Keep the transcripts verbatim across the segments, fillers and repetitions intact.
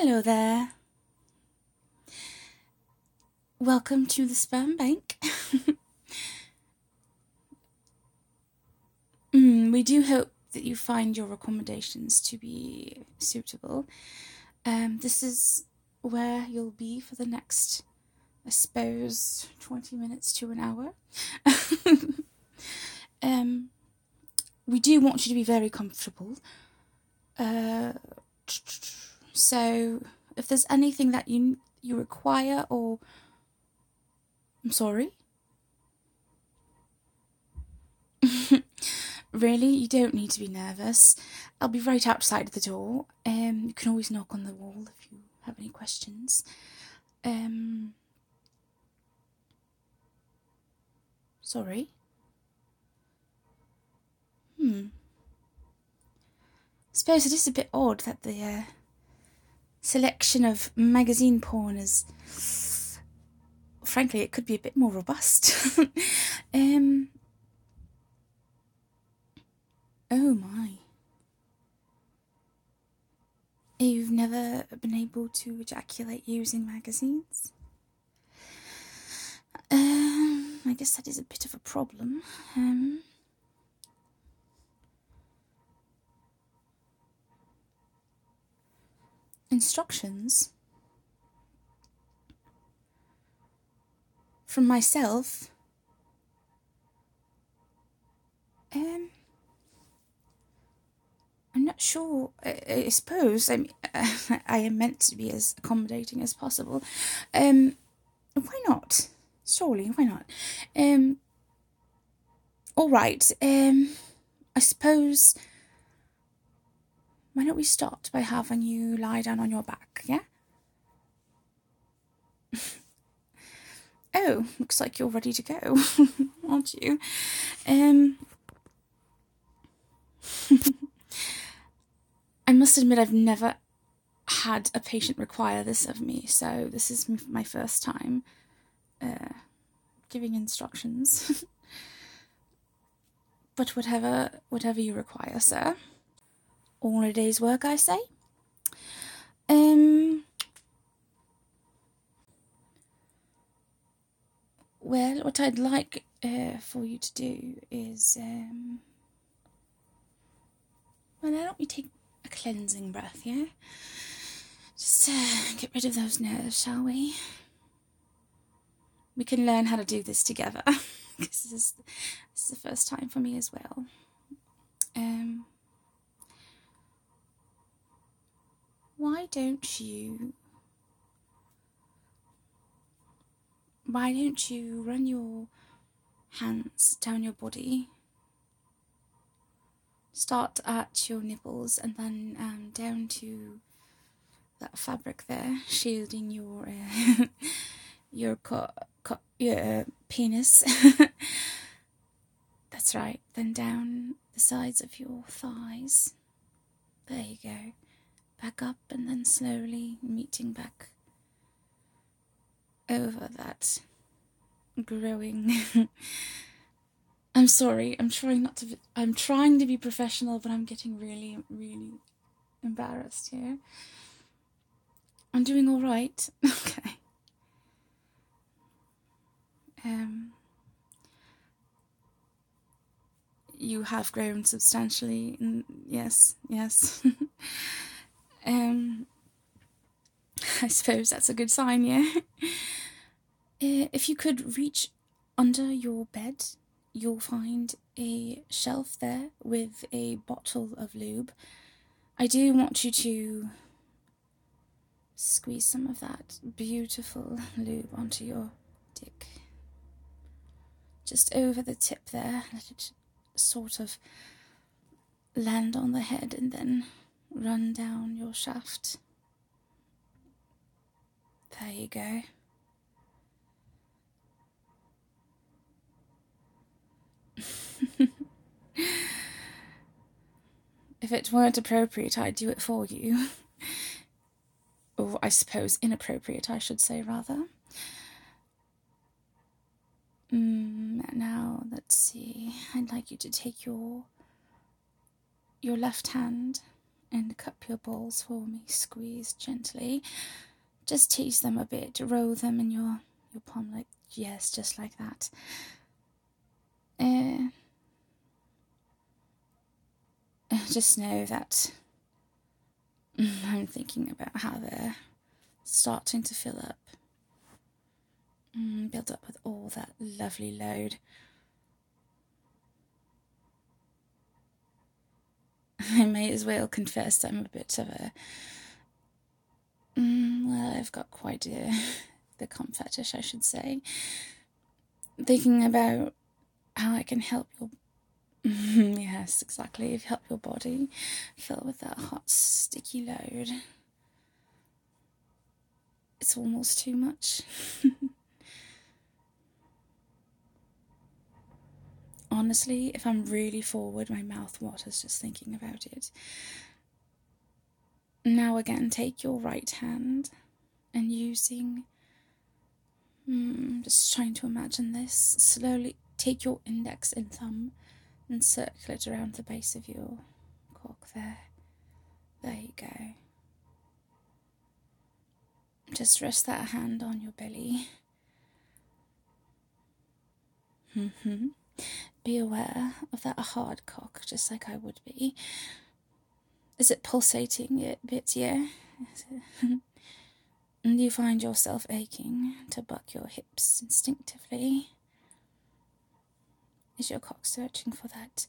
Hello there. Welcome to the sperm bank. mm, we do hope that you find your accommodations to be suitable. Um, this is where you'll be for the next, I suppose, twenty minutes to an hour. um, we do want you to be very comfortable. Uh, so if there's anything that you you require or... I'm sorry? Really? You don't need to be nervous. I'll be right outside the door. Um, you can always knock on the wall if you have any questions. Um, sorry? Hmm. I suppose it is a bit odd that the uh, selection of magazine porn is... Frankly, it could be a bit more robust. um... Oh my. You've never been able to ejaculate using magazines? Um, I guess that is a bit of a problem. Um, instructions? From myself? Um, I'm not sure. I, I suppose I, mean, I am meant to be as accommodating as possible. Um, why not? Surely, why not? Um, all right. Um, I suppose. Why don't we start by having you lie down on your back? Yeah. Oh, looks like you're ready to go, aren't you? Um. I must admit I've never had a patient require this of me, so this is my first time uh, giving instructions. But whatever, whatever you require, sir. All a day's work, I say. Um. Well, what I'd like uh, for you to do is, um... well, why don't we take a cleansing breath, yeah? Just uh, get rid of those nerves, shall we? We can learn how to do this together. Because this is, this is the first time for me as well. Um, why don't you... Why don't you run your hands down your body? Start at your nipples and then um, down to that fabric there, shielding your uh, your co- co- your uh, penis. That's right. Then down the sides of your thighs. There you go. Back up and then slowly meeting back over that growing. I'm sorry. I'm trying not to. Be, I'm trying to be professional, but I'm getting really, really embarrassed here. I'm doing all right. Okay. Um. You have grown substantially. Yes, yes. um. I suppose that's a good sign, yeah. Uh, if you could reach under your bed, you'll find a shelf there with a bottle of lube. I do want you to squeeze some of that beautiful lube onto your dick. Just over the tip there, let it sort of land on the head and then run down your shaft. There you go. If it weren't appropriate, I'd do it for you. Or I suppose inappropriate, I should say, rather. Mm, now, let's see. I'd like you to take your your left hand and cup your balls for me. Squeeze gently. Just tease them a bit. Roll them in your, your palm, like, yes, just like that. Uh, just know that I'm thinking about how they're starting to fill up. Mm, build up with all that lovely load. I may as well confess I'm a bit of a... Mm, well, I've got quite a, the comp fetish, I should say. Thinking about how I can help your... yes, exactly. Help your body fill with that hot, sticky load. It's almost too much. Honestly, if I'm really forward, my mouth waters just thinking about it. Now again, take your right hand and using... Mm, just trying to imagine this. Slowly take your index and thumb and circle it around the base of your cock there. There you go. Just rest that hand on your belly. Mm-hmm. Be aware of that hard cock, just like I would be. Is it pulsating a bit, yeah? And you find yourself aching to buck your hips instinctively? Is your cock searching for that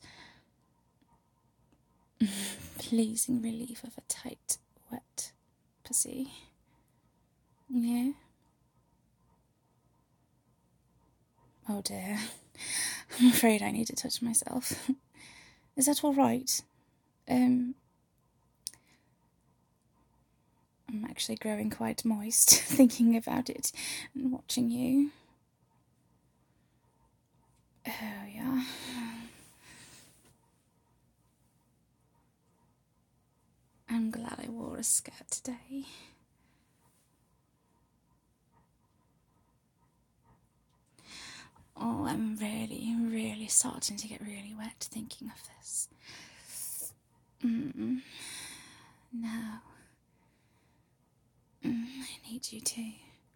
pleasing relief of a tight, wet pussy? Yeah? Oh dear. I'm afraid I need to touch myself. Is that all right? Um, I'm actually growing quite moist thinking about it and watching you. Oh, yeah. I'm glad I wore a skirt today. Oh, I'm really, really starting to get really wet thinking of this. Mm. Now, mm, I need you to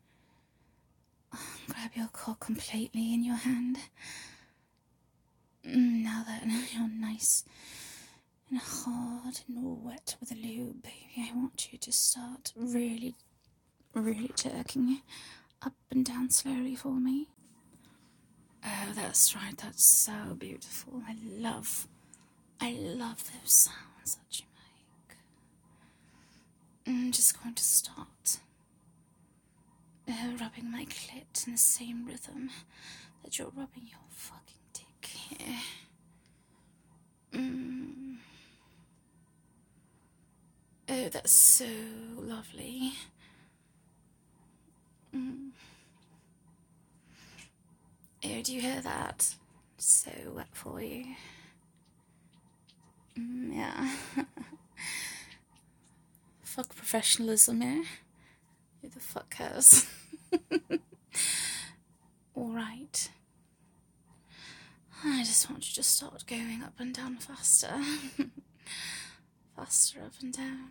grab your cock completely in your hand. Mm, now that you're nice and hard and wet with a lube, baby, I want you to start really, really jerking up and down slowly for me. Oh, that's right, that's so beautiful. I love, I love those sounds that you make. I'm just going to start uh, rubbing my clit in the same rhythm that you're rubbing your fucking dick here. Mm. Oh, that's so lovely. Mm. Oh, do you hear that? So wet for you. Mm, yeah. Fuck professionalism, eh? Who the fuck cares? Alright. I just want you to start going up and down faster. Faster up and down.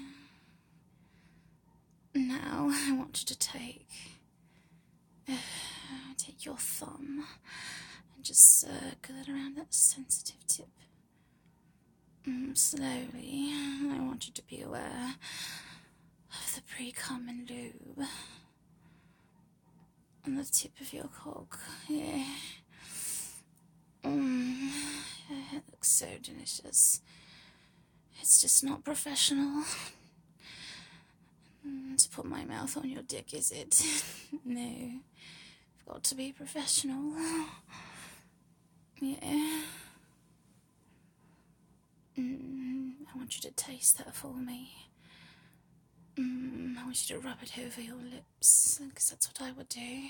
Now, I want you to take... Uh, take your thumb and just circle it around that sensitive tip. Mm, slowly. I want you to be aware of the pre-cum and lube on the tip of your cock. Yeah. Mm, it looks so delicious. It's just not professional mm, to put my mouth on your dick, is it? No. I've got to be professional. Yeah. Mm, I want you to taste that for me. Mm, I want you to rub it over your lips, because that's what I would do. You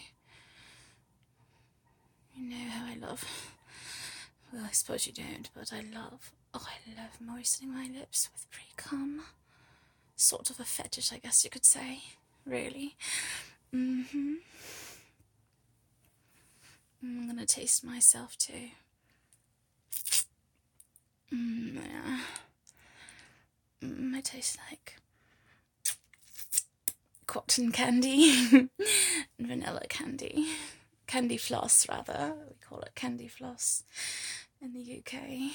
know how I love... Well, I suppose you don't, but I love... Oh, I love moistening my lips with pre-cum. Sort of a fetish, I guess you could say. Really. Mm-hmm. I'm gonna taste myself, too. Mm, yeah. Mm. taste like cotton candy, vanilla candy, candy floss rather, we call it candy floss in the U K.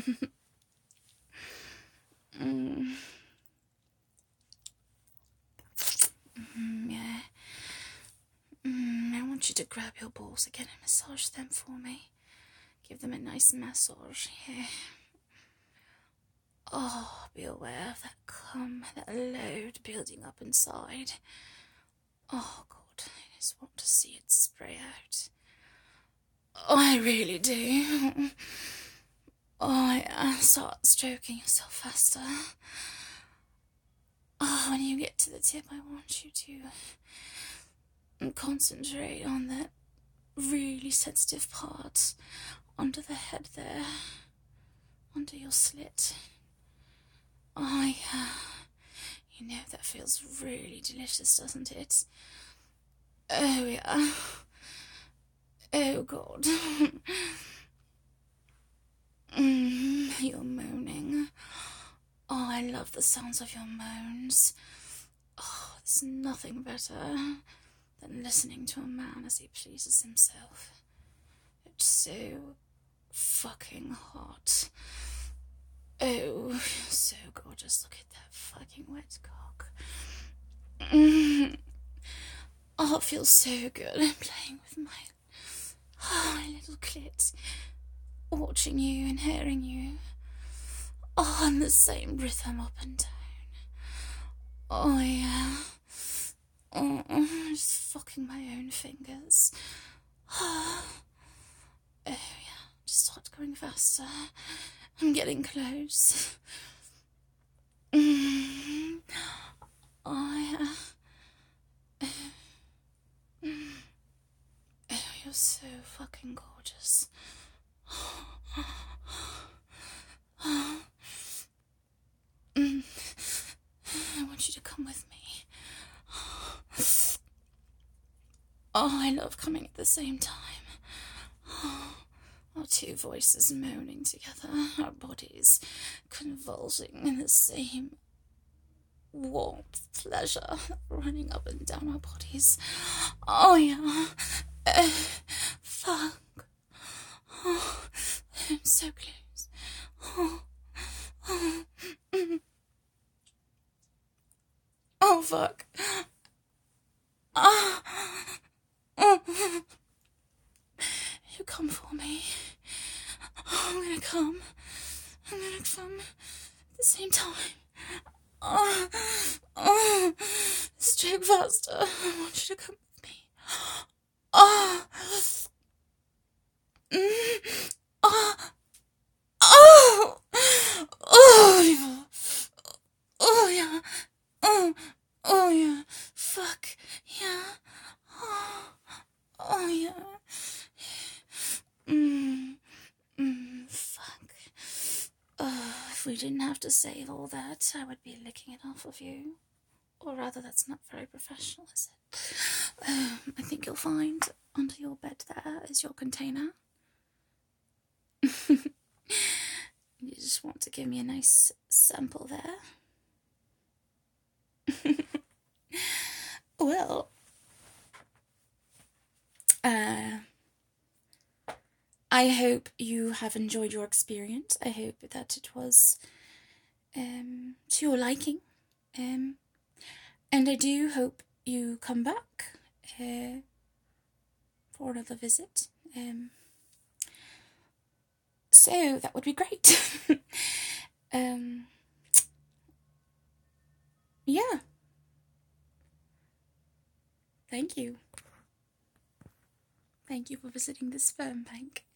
mm. Mm, yeah. Mm, I want you to grab your balls again and massage them for me. Give them a nice massage, yeah. Oh, be aware of that cum, that load building up inside. Oh, God, I just want to see it spray out. Oh, I really do. Oh, yeah, start stroking yourself faster. Oh, when you get to the tip, I want you to concentrate on that really sensitive part under the head there, under your slit. Oh, yeah. You know, that feels really delicious, doesn't it? Oh, yeah. Oh, God. mm, you're moaning. Oh, I love the sounds of your moans. Oh, there's nothing better than listening to a man as he pleases himself. It's so fucking hot. Oh, so gorgeous. Look at that fucking wet cock. Mm. Oh, it feels so good playing with my, oh, my little clit, watching you and hearing you. Oh, on the same rhythm up and down. Oh, yeah. Oh, just fucking my own fingers. Oh, yeah. Just start going faster. I'm getting close. Mm. Oh, yeah. Oh, you're so fucking gorgeous. Mm. I want you to come with me. Oh, I love coming at the same time. Our two voices moaning together, our bodies convulsing in the same warmth, pleasure running up and down our bodies. Oh, yeah. Uh, fuck. Oh, I'm so close. Oh, oh, mm. Oh, fuck. Ah. Oh. You come for me. Oh, I'm gonna come. I'm gonna come at the same time. Oh, oh, stroke faster. I want you to come with me. Oh, mm. Oh, oh, oh, oh, yeah, oh, oh, yeah, fuck, yeah, oh, oh, yeah, mm, mm, fuck. Oh, if we didn't have to save all that, I would be licking it off of you. Or rather, that's not very professional, is it? Um, I think you'll find under your bed there is your container. You just want to give me a nice sample there. Well, uh, I hope you have enjoyed your experience. I hope that it was um, to your liking. Um, and I do hope you come back uh, for another visit. Um, so that would be great. um, yeah. Thank you. Thank you for visiting this sperm bank.